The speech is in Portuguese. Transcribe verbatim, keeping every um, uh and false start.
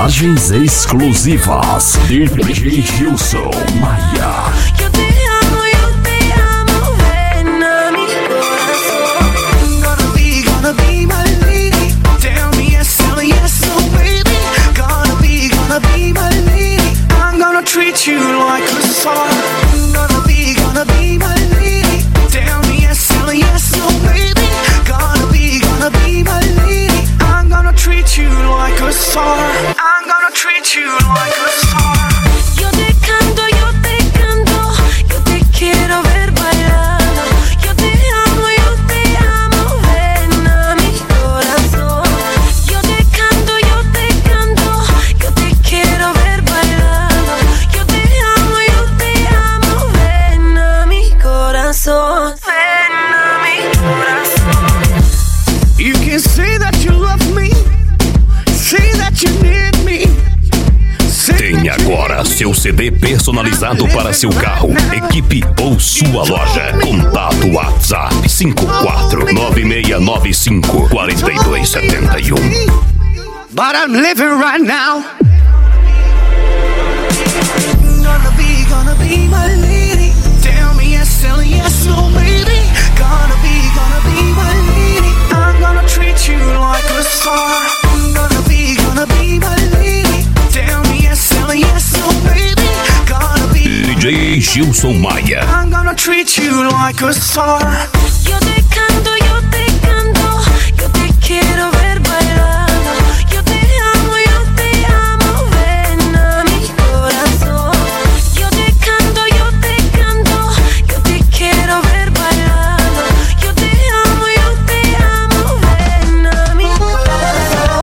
Imagens exclusivas. D J Gilson Maia. Eu te amo, eu te amo, ven a mi corazón. Gonna be, gonna be my lady. Tell me yes, tell me yes, oh baby. Gonna be, gonna be my lady. I'm gonna treat you like a star. Gonna be, gonna be my lady. Tell me yes, tell me yes, oh baby. Gonna be, gonna be my lady. I'm gonna treat you like a star. I'm gonna treat you like a star. Yo te canto, yo te canto, yo te quiero ver bailando. Yo te amo, yo te amo, ven a mi corazón. Yo te canto, yo te canto, yo te quiero ver bailando. Yo te amo, yo te amo, ven a mi corazón. Ven a mi corazón. You can say that you love me, say that you need me. Tem agora seu C D personalizado para seu carro, equipe ou sua loja. Contato WhatsApp cinco quatro nove seis nove cinco quatro dois sete um. But I'm living right now. Gonna be, gonna be my lady. Tell me yes, tell me yes, oh baby. Gonna be, gonna be my lady. I'm gonna treat you like a star. Gonna be, gonna be my lady. Tell me yes, tell me yes, oh baby. Gonna be D J Gilson Maia. I'm gonna treat you like a star.